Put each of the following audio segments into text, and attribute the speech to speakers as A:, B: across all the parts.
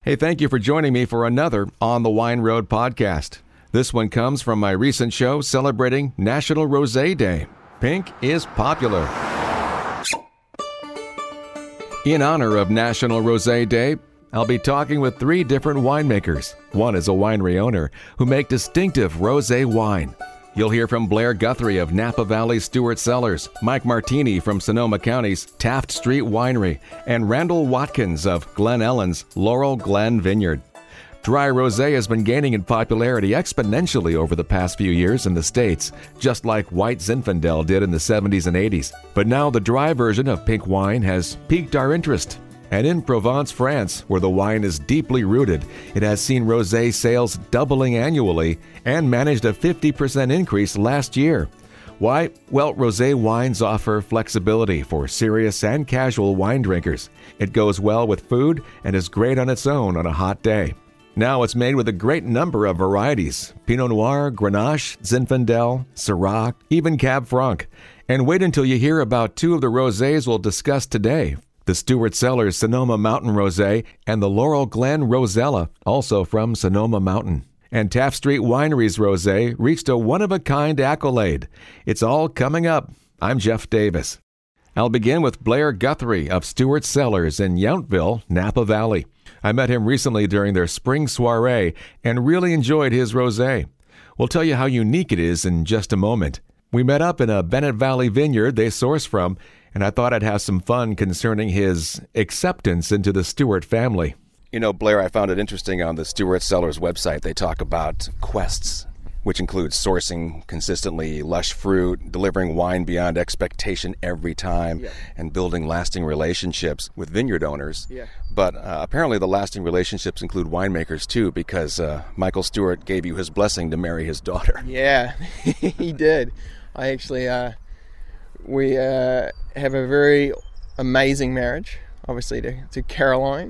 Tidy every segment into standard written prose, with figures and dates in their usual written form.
A: Hey, thank you for joining me for another On the Wine Road podcast. This one comes from my recent show celebrating National Rosé Day. Pink is popular. In honor of National Rosé Day, I'll be talking with 3 different winemakers. One is a winery owner who make distinctive rosé wine. You'll hear from Blair Guthrie of Napa Valley Stewart Cellars, Mike Martini from Sonoma County's Taft Street Winery, and Randall Watkins of Glen Ellen's Laurel Glen Vineyard. Dry rosé has been gaining in popularity exponentially over the past few years in the States, just like white Zinfandel did in the 70s and 80s. But now the dry version of pink wine has piqued our interest. And in Provence, France, where the wine is deeply rooted, it has seen rosé sales doubling annually and managed a 50% increase last year. Why? Well, rosé wines offer flexibility for serious and casual wine drinkers. It goes well with food and is great on its own on a hot day. Now it's made with a great number of varieties: Pinot Noir, Grenache, Zinfandel, Syrah, even Cab Franc. And wait until you hear about 2 of the rosés we'll discuss today: the Stewart Cellars Sonoma Mountain Rosé and the Laurel Glen Rosella, also from Sonoma Mountain. And Taft Street Winery's rosé reached a one-of-a-kind accolade. It's all coming up. I'm Jeff Davis. I'll begin with Blair Guthrie of Stewart Cellars in Yountville, Napa Valley. I met him recently during their spring soiree and really enjoyed his rosé. We'll tell you how unique it is in just a moment. We met up in a Bennett Valley vineyard they source from, and I thought I'd have some fun concerning his acceptance into the Stewart family. You know, Blair, I found it interesting on the Stewart Cellars website. They talk about quests, which includes sourcing consistently lush fruit, delivering wine beyond expectation every time, and building lasting relationships with vineyard owners. But apparently the lasting relationships include winemakers too, because Michael Stewart gave you his blessing to marry his daughter.
B: Yeah, he did. I actually, we have a very amazing marriage, obviously, to Caroline.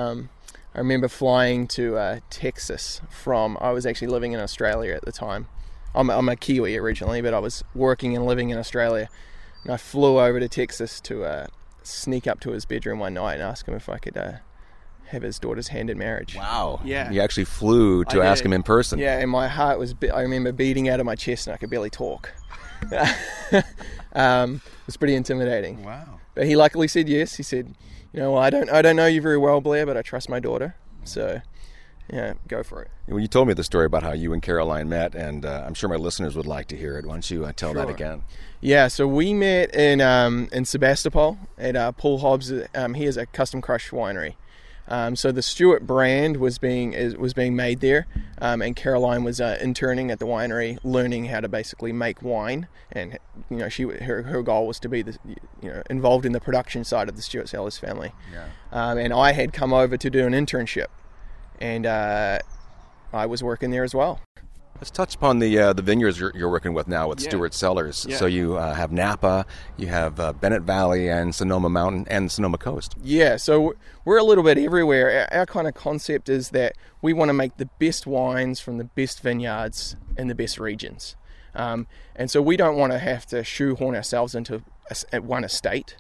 B: I remember flying to Texas I was actually living in Australia at the time. I'm a Kiwi originally, but I was working and living in Australia. And I flew over to Texas to sneak up to his bedroom one night and ask him if I could have his daughter's hand in marriage.
A: Wow.
B: Yeah.
A: You actually flew to ask him in person.
B: Yeah, and my heart was, I remember beating out of my chest and I could barely talk. It was pretty intimidating.
A: Wow.
B: But he luckily said yes. He said, well, I don't know you very well, Blair, but I trust my daughter. So, yeah, go for it.
A: Well, you told me the story about how you and Caroline met, and I'm sure my listeners would like to hear it. Why don't you tell that again?
B: Yeah, so we met in Sebastopol at Paul Hobbs. He has a custom crush winery. So the Stewart brand was being made there, and Caroline was interning at the winery, learning how to basically make wine. And her goal was to be involved in the production side of the Stewart Cellars family. Yeah. And I had come over to do an internship, and I was working there as well.
A: Let's touch upon the vineyards you're working with now with Stewart Cellars. Yeah. So you have Napa, you have Bennett Valley and Sonoma Mountain and Sonoma Coast.
B: Yeah, so we're a little bit everywhere. Our kind of concept is that we want to make the best wines from the best vineyards in the best regions. And so we don't want to have to shoehorn ourselves into one estate.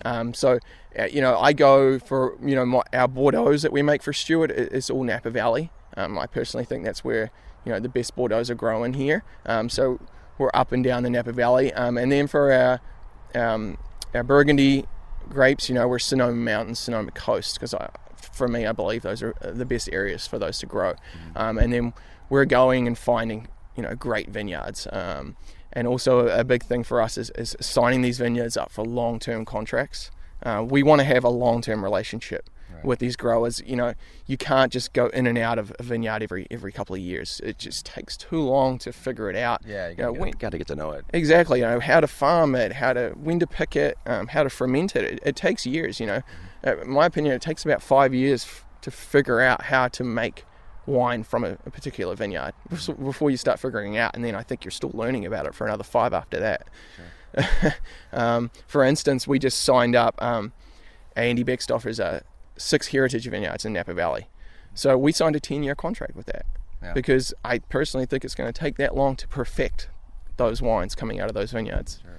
B: I go for, our Bordeaux that we make for Stewart, it's all Napa Valley. I personally think that's where the best Bordeaux are growing here. So we're up and down the Napa Valley. And then for our Burgundy grapes, we're Sonoma Mountain, Sonoma Coast, because for me, I believe those are the best areas for those to grow. And then we're going and finding, great vineyards. And also a big thing for us is signing these vineyards up for long-term contracts. We want to have a long-term relationship with these growers. You can't just go in and out of a vineyard every couple of years. It just takes too long to figure it out.
A: Yeah, you got to get to know it.
B: Exactly. How to farm it, when to pick it, how to ferment it. It takes years. In my opinion, it takes about 5 years to figure out how to make wine from a particular vineyard before you start figuring out, and then I think you're still learning about it for another 5 after that. Sure. For instance, we just signed up Andy Beckstoffer's 6 heritage vineyards in Napa Valley. So we signed a 10-year contract with that because I personally think it's going to take that long to perfect those wines coming out of those vineyards.
A: Sure.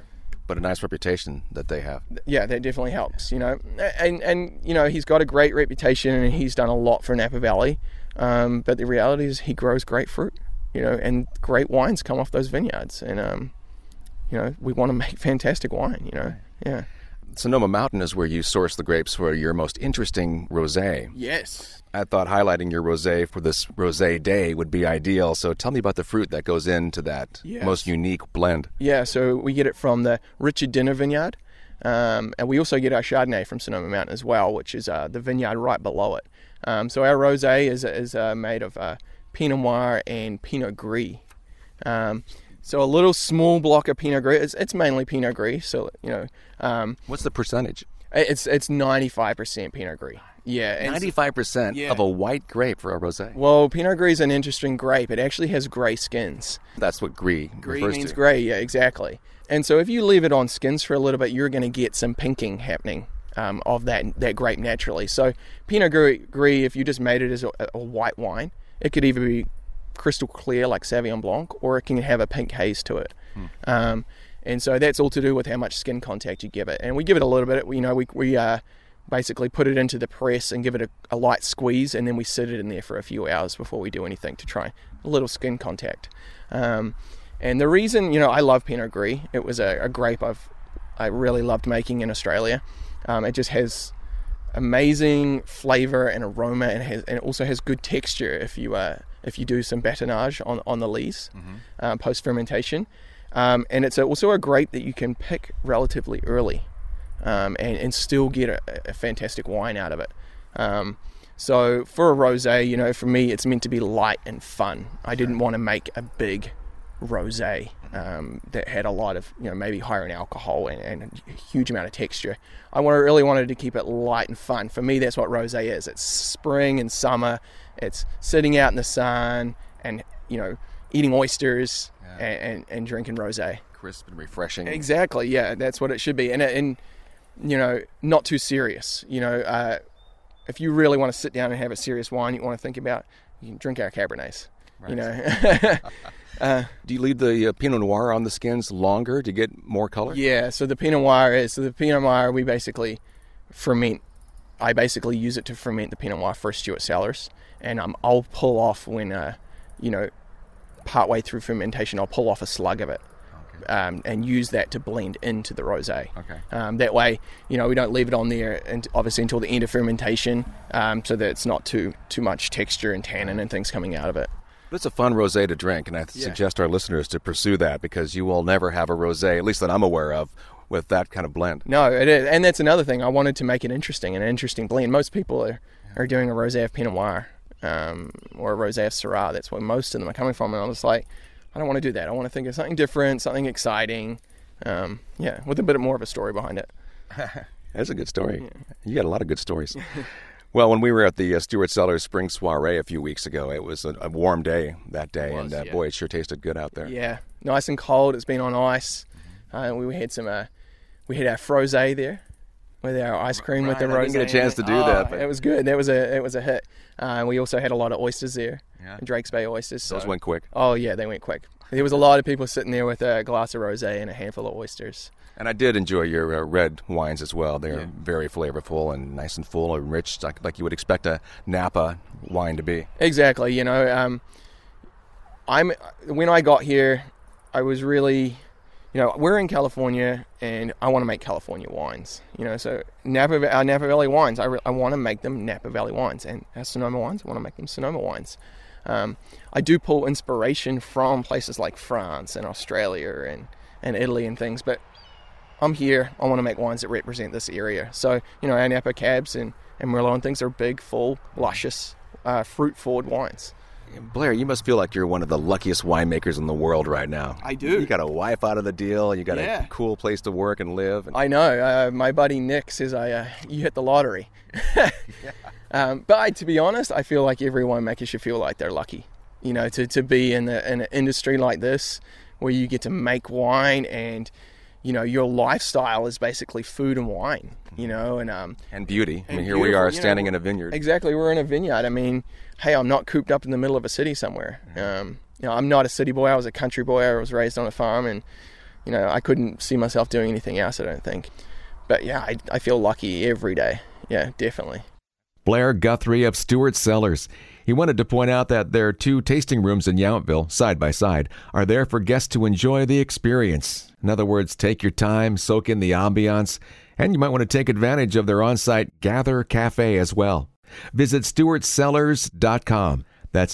A: but a nice reputation that they have.
B: Yeah, that definitely helps, and he's got a great reputation and he's done a lot for Napa Valley, but the reality is he grows great fruit, and great wines come off those vineyards, and we want to make fantastic wine, yeah.
A: Sonoma Mountain is where you source the grapes for your most interesting rosé.
B: Yes.
A: I thought highlighting your rosé for this rosé day would be ideal. So tell me about the fruit that goes into that most unique blend.
B: Yeah, so we get it from the Richard Dinner Vineyard, and we also get our Chardonnay from Sonoma Mountain as well, which is the vineyard right below it. So our rosé is made of Pinot Noir and Pinot Gris. So a little small block of Pinot Gris. It's mainly Pinot Gris. So
A: what's the percentage?
B: It's 95% Pinot Gris. Yeah,
A: 95% of a white grape for a rosé.
B: Well, Pinot Gris is an interesting grape. It actually has gray skins.
A: That's what gris refers
B: means
A: to.
B: Gray. Yeah, exactly. And so if you leave it on skins for a little bit, you're going to get some pinking happening of that grape naturally. So Pinot Gris, if you just made it as a white wine, it could either be crystal clear like Sauvignon Blanc, or it can have a pink haze to it. And so that's all to do with how much skin contact you give it. And we give it a little bit. We basically put it into the press and give it a light squeeze, and then we sit it in there for a few hours before we do anything to try a little skin contact. And the reason, I love Pinot Gris, it was a grape I really loved making in Australia. It just has amazing flavor and aroma, and it also has good texture if you do some batonnage on the lees post fermentation. And it's also a grape that you can pick relatively early, and still get a fantastic wine out of it. So for a rosé, for me, it's meant to be light and fun. I didn't want to make a big rosé that had a lot of, maybe higher in alcohol and a huge amount of texture. I really wanted to keep it light and fun. For me, that's what rosé is. It's spring and summer. It's sitting out in the sun and, eating oysters and drinking rosé.
A: Crisp and refreshing.
B: Exactly, yeah, that's what it should be. And not too serious. If you really want to sit down and have a serious wine you want to think about, you can drink our Cabernets.
A: Right. Do you leave the Pinot Noir on the skins longer to get more color?
B: Yeah, so the Pinot Noir we basically ferment. I basically use it to ferment the Pinot Noir for Stuart Cellars, and I'll pull off when, partway through fermentation, I'll pull off a slug of it. And use that to blend into the rosé. Okay. That way, we don't leave it on there, and obviously until the end of fermentation, so that it's not too much texture and tannin and things coming out of it.
A: But it's a fun rosé to drink, and I suggest our listeners to pursue that, because you will never have a rosé, at least that I'm aware of, with that kind of blend.
B: No, it is, and that's another thing. I wanted to make it interesting, an interesting blend. Most people are doing a rosé of Pinot Noir or a rosé of Syrah. That's where most of them are coming from, and I was like, I don't want to do that. I want to think of something different, something exciting, with a bit more of a story behind it.
A: That's a good story. Yeah. You got a lot of good stories. Well, when we were at the Stuart Cellars Spring Soiree a few weeks ago, it was a warm day that day, boy, it sure tasted good out there.
B: Yeah, nice and cold. It's been on ice. We had we had our frosé there with our ice cream with the rosé.
A: I didn't get a chance to do that. But
B: it was good. It was a hit. We also had a lot of oysters there. Yeah. Drakes Bay oysters.
A: Those went quick.
B: Oh, yeah, they went quick. There was a lot of people sitting there with a glass of rosé and a handful of oysters.
A: And I did enjoy your red wines as well. They're very flavorful and nice and full and rich, like you would expect a Napa wine to be.
B: Exactly. When I got here, I was really, we're in California, and I want to make California wines. So our Napa Valley wines, I want to make them Napa Valley wines, and our Sonoma wines, I want to make them Sonoma wines. I do pull inspiration from places like France and Australia and Italy and things, but I'm here. I want to make wines that represent this area. So, our Napa Cabs and Merlot and things are big, full, luscious, fruit-forward wines.
A: Blair, you must feel like you're one of the luckiest winemakers in the world right now.
B: I do.
A: You got a wife out of the deal. You got a cool place to work and live.
B: I know. My buddy Nick says you hit the lottery. But to be honest, I feel like every winemaker should feel like they're lucky. To be in an industry like this where you get to make wine and your lifestyle is basically food and wine, and
A: beauty. I mean, here we are standing in a vineyard.
B: Exactly, we're in a vineyard. I mean, hey, I'm not cooped up in the middle of a city somewhere. I'm not a city boy. I was a country boy. I was raised on a farm, and I couldn't see myself doing anything else, I don't think. But yeah, I feel lucky every day. Yeah, definitely.
A: Blair Guthrie of Stewart Cellars. He wanted to point out that their 2 tasting rooms in Yountville, side by side, are there for guests to enjoy the experience. In other words, take your time, soak in the ambiance, and you might want to take advantage of their on-site Gather Cafe as well. Visit stewartcellars.com. That's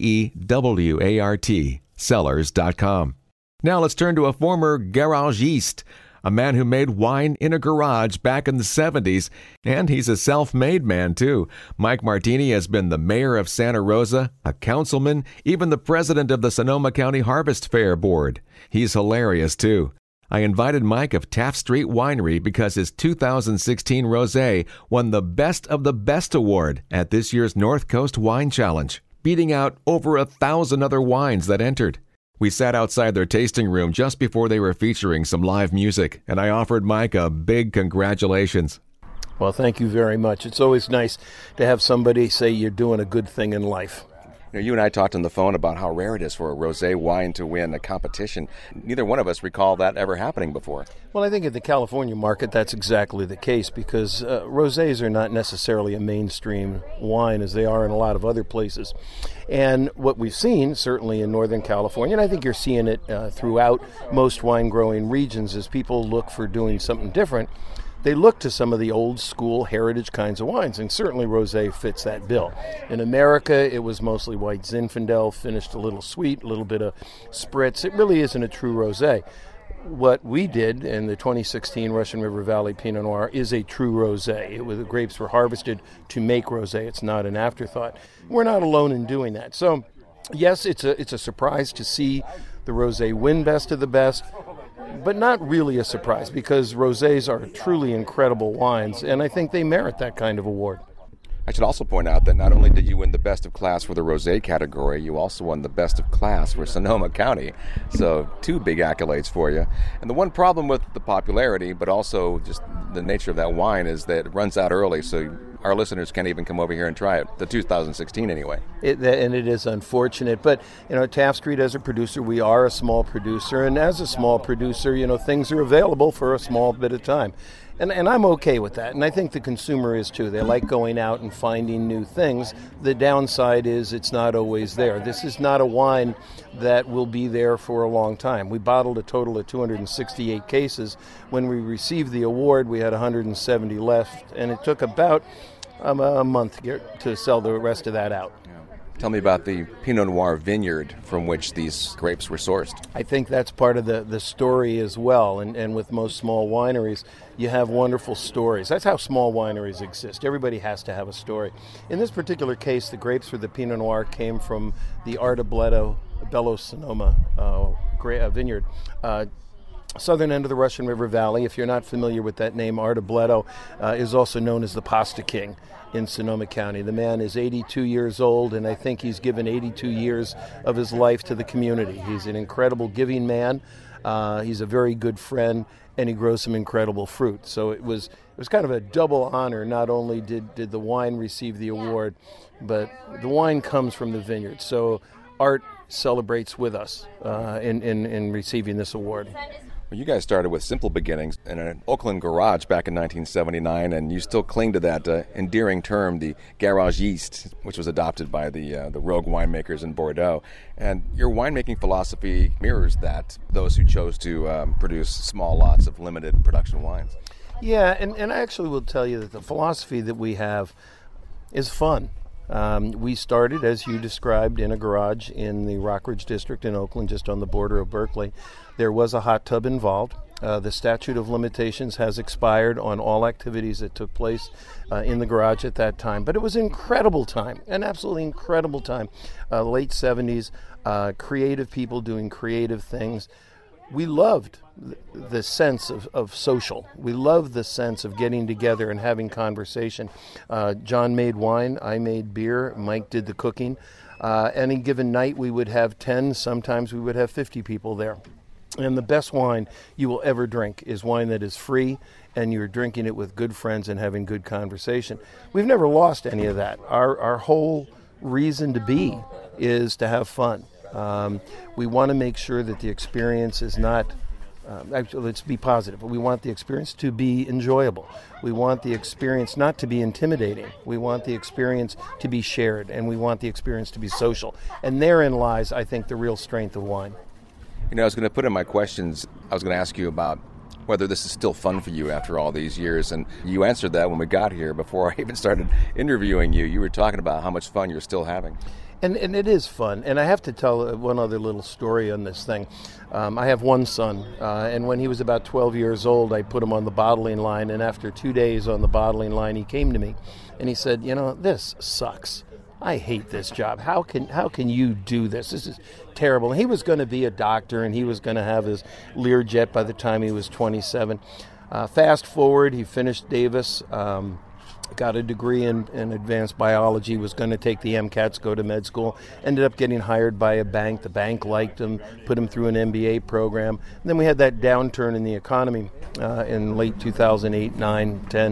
A: STEWART, cellars.com. Now let's turn to a former garagiste, a man who made wine in a garage back in the 70s, and he's a self-made man too. Mike Martini has been the mayor of Santa Rosa, a councilman, even the president of the Sonoma County Harvest Fair Board. He's hilarious too. I invited Mike of Taft Street Winery because his 2016 rosé won the Best of the Best award at this year's North Coast Wine Challenge, beating out over 1,000 other wines that entered. We sat outside their tasting room just before they were featuring some live music, and I offered Mike a big congratulations.
C: Well, thank you very much. It's always nice to have somebody say you're doing a good thing in life.
D: You and I talked on the phone about how rare it is for a rosé wine to win a competition. Neither one of us recall that ever happening before.
C: Well, I think in the California market, that's exactly the case because rosés are not necessarily a mainstream wine as they are in a lot of other places. And what we've seen, certainly in Northern California, and I think you're seeing it throughout most wine-growing regions, is people look for doing something different. They look to some of the old school heritage kinds of wines, and certainly rosé fits that bill. In America, it was mostly white Zinfandel, finished a little sweet, a little bit of spritz. It really isn't a true rosé. What we did in the 2016 Russian River Valley Pinot Noir is a true rosé. The grapes were harvested to make rosé. It's not an afterthought. We're not alone in doing that. So, yes, it's a surprise to see the rosé win Best of the Best, but not really a surprise because rosés are truly incredible wines, and I think they merit that kind of award.
D: I should also point out that not only did you win the Best of Class for the rosé category, you also won the Best of Class for Sonoma County. So 2 big accolades for you. And the one problem with the popularity, but also just the nature of that wine, is that it runs out early, so our listeners can't even come over here and try it, the 2016 anyway.
C: And it is unfortunate, but Taft Street, as a producer, we are a small producer, and as a small producer, things are available for a small bit of time. And I'm okay with that, and I think the consumer is too. They like going out and finding new things. The downside is it's not always there. This is not a wine that will be there for a long time. We bottled a total of 268 cases. When we received the award, we had 170 left, and it took about a month to sell the rest of that out.
D: Tell me about the Pinot Noir vineyard from which these grapes were sourced.
C: I think that's part of the story as well. And with most small wineries, you have wonderful stories. That's how small wineries exist. Everybody has to have a story. In this particular case, the grapes for the Pinot Noir came from the Arda Bello Sonoma vineyard. Southern end of the Russian River Valley. If you're not familiar with that name, Arda Bleddo is also known as the Pasta King in Sonoma County. The man is 82 years old, and I think he's given 82 years of his life to the community. He's an incredible giving man. He's a very good friend, and he grows some incredible fruit. So it was kind of a double honor. Not only did the wine receive the award, but the wine comes from the vineyard. So Art celebrates with us in receiving this award.
D: Well, you guys started with simple beginnings in an Oakland garage back in 1979, and you still cling to that endearing term, the garagiste, which was adopted by the rogue winemakers in Bordeaux. And your winemaking philosophy mirrors that, those who chose to produce small lots of limited production wines.
C: Yeah, and I actually will tell you that the philosophy that we have is fun. We started, as you described, in a garage in the Rockridge district in Oakland, just on the border of Berkeley. There was a hot tub involved. The statute of limitations has expired on all activities that took place in the garage at that time. But it was an incredible time, an absolutely incredible time. Late 70s, creative people doing creative things. We loved the sense of social. We loved the sense of getting together and having conversation. John made wine, I made beer, Mike did the cooking. Any given night we would have 10, sometimes we would have 50 people there. And the best wine you will ever drink is wine that is free and you're drinking it with good friends and having good conversation. We've never lost any of that. Our whole reason to be is to have fun. We want to make sure that the experience is not Actually, let's be positive. We want the experience to be enjoyable. We want the experience not to be intimidating. We want the experience to be shared, and we want the experience to be social. And therein lies, I think, the real strength of wine.
D: You know, I was going to put in my questions, I was going to ask you about whether this is still fun for you after all these years. And you answered that when we got here. Before I even started interviewing you, you were talking about how much fun you're still having.
C: And it is fun. And I have to tell one other little story on this thing. I have one son, and when he was about 12 years old, I put him on the bottling line. And after 2 days on the bottling line, he came to me and he said, you know, this sucks. I hate this job. How can you do this? This is terrible. And he was going to be a doctor, and he was going to have his Learjet by the time he was 27. Fast forward, he finished Davis, got a degree in advanced biology, was going to take the MCATs, go to med school, ended up getting hired by a bank. The bank liked him, put him through an MBA program. And then we had that downturn in the economy in late 2008, 9, 10.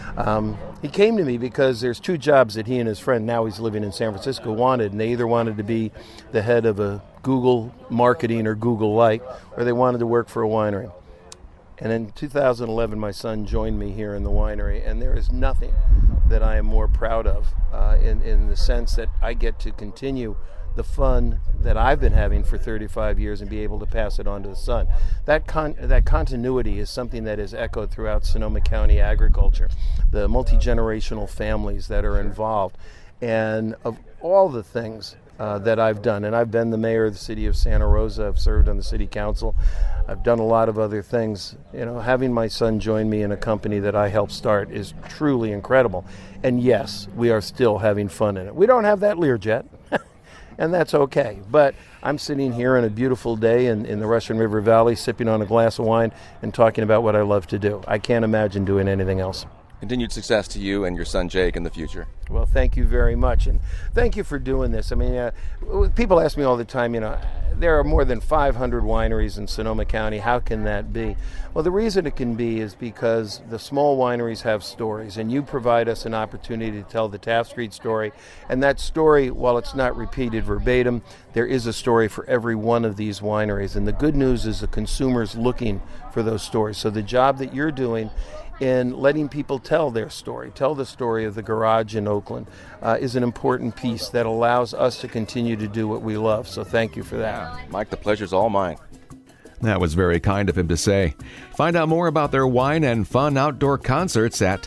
C: He came to me because there's two jobs that he and his friend, now he's living in San Francisco, wanted. And they either wanted to be the head of a Google marketing or Google-like, or they wanted to work for a winery. And in 2011, my son joined me here in the winery, and there is nothing that I am more proud of in the sense that I get to continue the fun that I've been having for 35 years and be able to pass it on to the son. That continuity is something that is echoed throughout Sonoma County agriculture, the multi-generational families that are involved. And of all the things that I've done, and I've been the mayor of the city of Santa Rosa, I've served on the city council, I've done a lot of other things. You know, having my son join me in a company that I helped start is truly incredible. And yes, we are still having fun in it. We don't have that Learjet, and that's okay. But I'm sitting here on a beautiful day in the Russian River Valley, sipping on a glass of wine and talking about what I love to do. I can't imagine doing anything else.
D: Continued success to you and your son Jake in the future.
C: Well, thank you very much, and thank you for doing this. I mean, people ask me all the time, you know, there are more than 500 wineries in Sonoma County. How can that be? Well, the reason it can be is because the small wineries have stories, and you provide us an opportunity to tell the Taft Street story. And that story, while it's not repeated verbatim, there is a story for every one of these wineries. And the good news is the consumer's looking for those stories. So the job that you're doing in letting people tell their story, tell the story of the garage in Oakland, is an important piece that allows us to continue to do what we love. So thank you for that.
D: Mike, the pleasure's all mine.
A: That was very kind of him to say. Find out more about their wine and fun outdoor concerts at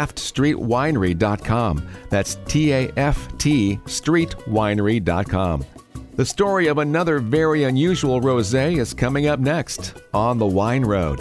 A: TaftStreetWinery.com. That's TAFT StreetWinery.com. The story of another very unusual rosé is coming up next on The Wine Road.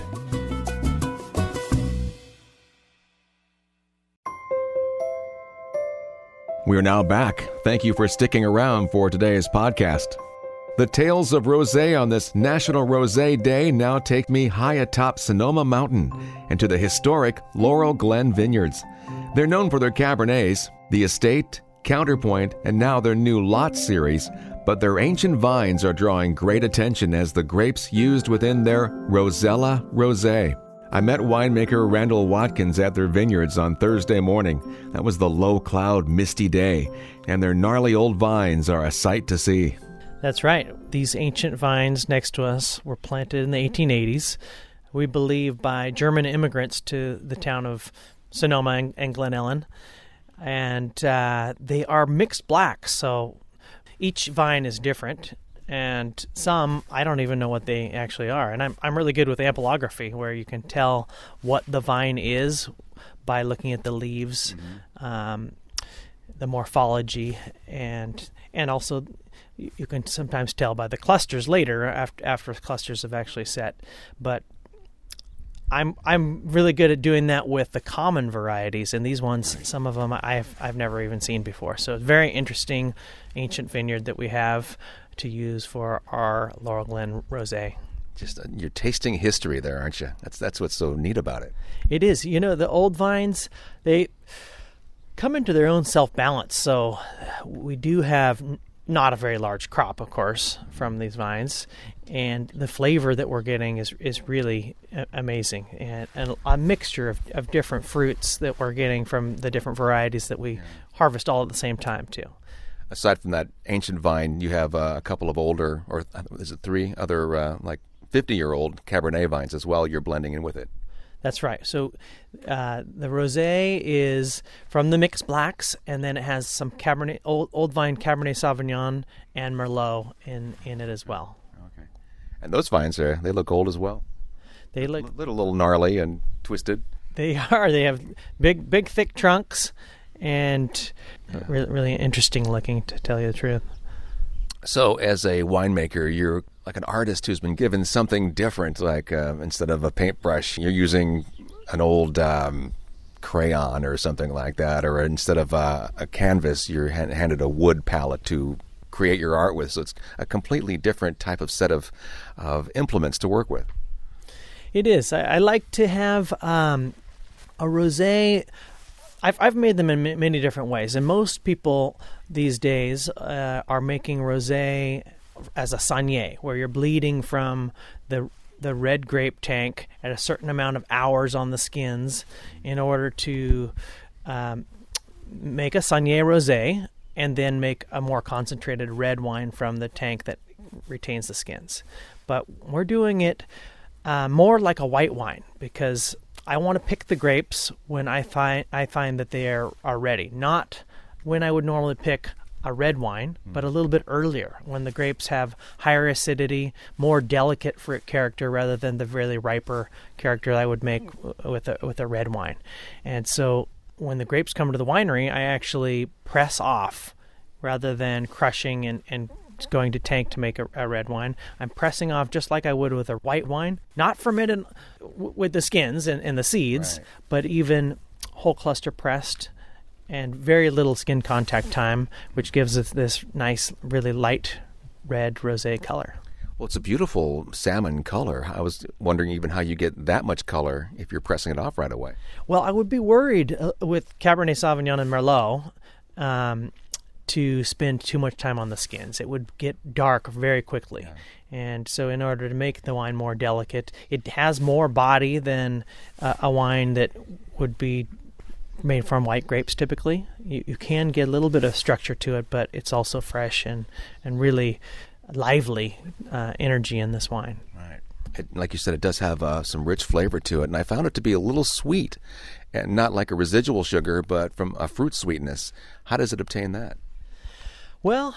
A: We are now back. Thank you for sticking around for today's podcast. The tales of rosé on this National Rosé Day now take me high atop Sonoma Mountain and to the historic Laurel Glen Vineyards. They're known for their Cabernets, the Estate, Counterpoint, and now their new Lot series, but their ancient vines are drawing great attention as the grapes used within their Rosella Rosé. I met winemaker Randall Watkins at their vineyards on Thursday morning. That was the low-cloud, misty day, and their gnarly old vines are a sight to see.
E: That's right. These ancient vines next to us were planted in the 1880s, we believe by German immigrants to the town of Sonoma and Glen Ellen. And they are mixed black, so each vine is different. And some, I don't even know what they actually are. And I'm really good with ampelography, where you can tell what the vine is by looking at the leaves, the morphology, and also you can sometimes tell by the clusters later after clusters have actually set. But I'm really good at doing that with the common varieties, and these ones, some of them I've never even seen before. So it's a very interesting ancient vineyard that we have to use for our Laurel Glen Rosé.
D: Just you're tasting history there, aren't you? That's what's so neat about it.
E: It is. You know, the old vines, they come into their own self-balance. So we do have not a very large crop, of course, from these vines, and the flavor that we're getting is really amazing, and a mixture of different fruits that we're getting from the different varieties that we harvest all at the same time too. Aside
D: from that ancient vine, you have a couple of older, or is it three other like 50-year-old Cabernet vines as well you're blending in with it.
E: That's right. So the rosé is from the mixed blacks, and then it has some Cabernet, old vine Cabernet Sauvignon and Merlot in it as well.
D: Okay. And those vines they look old as well.
E: They look
D: a little gnarly and twisted.
E: They are. They have big, thick trunks, and really interesting looking, to tell you the truth.
D: So, as a winemaker, you're like an artist who's been given something different. Like instead of a paintbrush, you're using an old crayon or something like that, or instead of a canvas, you're handed a wood palette to create your art with. So it's a completely different type of set of implements to work with.
E: It is. I like to have a rosé. I've made them in many different ways, and most people these days are making rosé as a saignée, where you're bleeding from the red grape tank at a certain amount of hours on the skins in order to make a saignée rosé, and then make a more concentrated red wine from the tank that retains the skins. But we're doing it more like a white wine, because I want to pick the grapes when I find that they are ready, not when I would normally pick a red wine, but a little bit earlier, when the grapes have higher acidity, more delicate fruit character, rather than the really riper character I would make with a red wine. And so when the grapes come to the winery, I actually press off rather than crushing and going to tank to make a red wine. I'm pressing off just like I would with a white wine, not fermented with the skins and the seeds, right, but even whole cluster pressed, and very little skin contact time, which gives it this nice, really light red rosé color.
D: Well, it's a beautiful salmon color. I was wondering even how you get that much color if you're pressing it off right away.
E: Well, I would be worried with Cabernet Sauvignon and Merlot to spend too much time on the skins. It would get dark very quickly. Yeah. And so in order to make the wine more delicate, it has more body than a wine that would be made from white grapes typically. You can get a little bit of structure to it, but it's also fresh and really lively energy in this wine.
D: Right. Like you said, it does have some rich flavor to it, and I found it to be a little sweet, and not like a residual sugar, but from a fruit sweetness. How does it obtain that?
E: Well,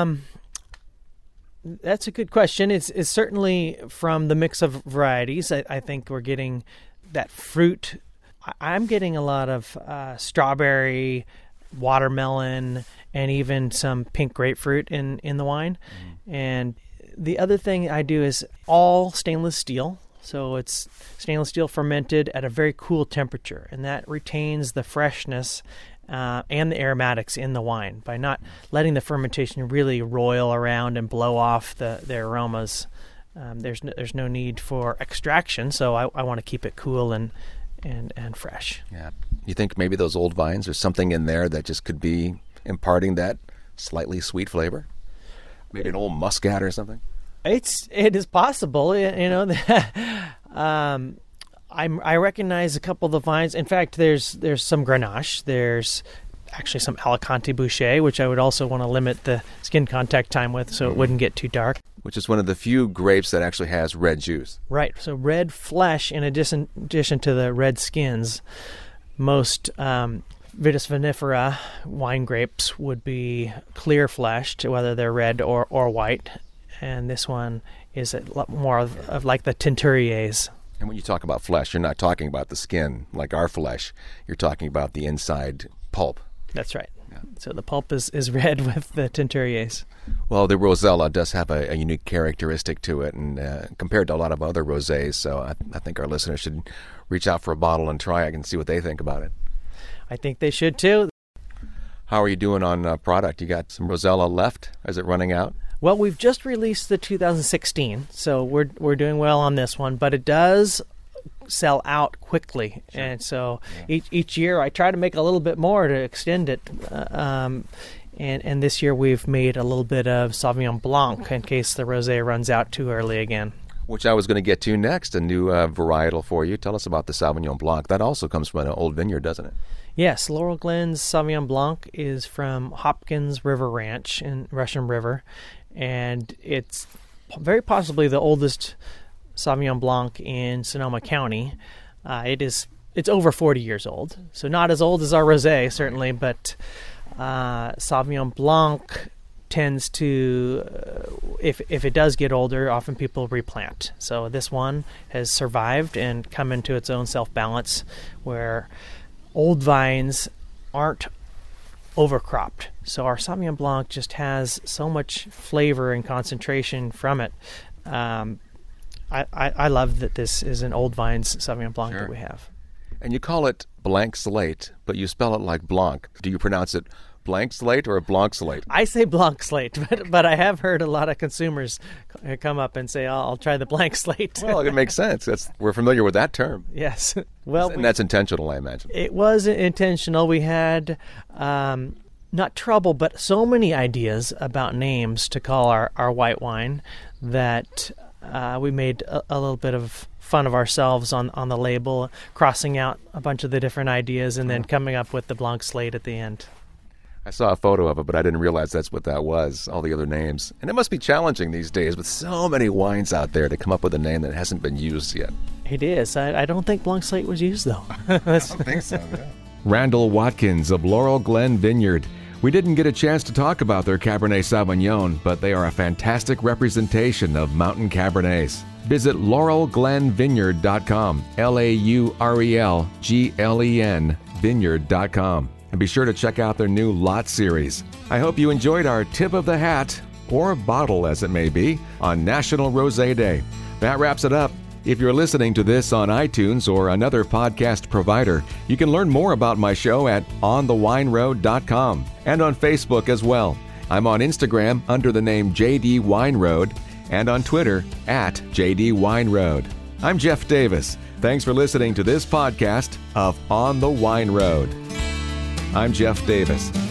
E: that's a good question. It's certainly from the mix of varieties. I think we're getting that fruit. I'm getting a lot of strawberry, watermelon, and even some pink grapefruit in the wine. Mm. And the other thing I do is all stainless steel. So it's stainless steel fermented at a very cool temperature, and that retains the freshness and the aromatics in the wine by not letting the fermentation really roil around and blow off the aromas. There's no need for extraction, so I want to keep it cool and fresh. Yeah.
D: You think maybe those old vines, there's something in there that just could be imparting that slightly sweet flavor? Maybe an old muscat or something?
E: It is possible, you know. I recognize a couple of the vines. In fact, there's some Grenache. There's actually some Alicante Bouschet, which I would also want to limit the skin contact time with, so it wouldn't get too dark.
D: Which is one of the few grapes that actually has red juice.
E: Right. So red flesh, in addition to the red skins. Most Vitis vinifera wine grapes would be clear fleshed, whether they're red or white. And this one is a lot more of like the Teinturiers.
D: And when you talk about flesh, you're not talking about the skin like our flesh. You're talking about the inside pulp.
E: That's right. Yeah. So the pulp is red with the Teinturiers.
D: Well, the Rosella does have a unique characteristic to it, and compared to a lot of other rosés, so I think our listeners should reach out for a bottle and try it and see what they think about it.
E: I think they should too.
D: How are you doing on product? You got some Rosella left? Is it running out?
E: Well, we've just released the 2016, so we're doing well on this one, but it does sell out quickly. Sure. And so each year I try to make a little bit more to extend it. And this year we've made a little bit of Sauvignon Blanc in case the rosé runs out too early again.
D: Which I was going to get to next, a new varietal for you. Tell us about the Sauvignon Blanc. That also comes from an old vineyard, doesn't it?
E: Yes, Laurel Glen's Sauvignon Blanc is from Hopkins River Ranch in Russian River, and it's very possibly the oldest Sauvignon Blanc in Sonoma County. It's over 40 years old, so not as old as our rosé, certainly, but Sauvignon Blanc tends to, if it does get older, often people replant. So this one has survived and come into its own self-balance, where old vines aren't overcropped. So our Sauvignon Blanc just has so much flavor and concentration from it. I love that this is an old vines Sauvignon Blanc that we have.
D: And you call it blank slate, but you spell it like Blanc. Do you pronounce it blank slate or blanc slate?
E: I say blanc slate, but I have heard a lot of consumers come up and say, I'll try the blank slate.
D: Well, it makes sense. We're familiar with that term.
E: Yes. Well,
D: and that's intentional, I imagine.
E: It was intentional. We had not trouble, but so many ideas about names to call our white wine that we made a little bit of fun of ourselves on the label, crossing out a bunch of the different ideas and then coming up with the blanc slate at the end.
D: I saw a photo of it, but I didn't realize that's what that was, all the other names. And it must be challenging these days with so many wines out there to come up with a name that hasn't been used yet.
E: It is. I don't think blanc slate was used, though.
D: I don't think so, yeah.
A: Randall Watkins of Laurel Glen Vineyard. We didn't get a chance to talk about their Cabernet Sauvignon, but they are a fantastic representation of mountain Cabernets. Visit laurelglenvineyard.com, LAURELGLEN vineyard.com, and be sure to check out their new Lot series. I hope you enjoyed our tip of the hat, or bottle as it may be, on National Rosé Day. That wraps it up. If you're listening to this on iTunes or another podcast provider, you can learn more about my show at onthewineroad.com and on Facebook as well. I'm on Instagram under the name JD Wine Road and on Twitter at JD Wine Road. I'm Jeff Davis. Thanks for listening to this podcast of On the Wine Road. I'm Jeff Davis.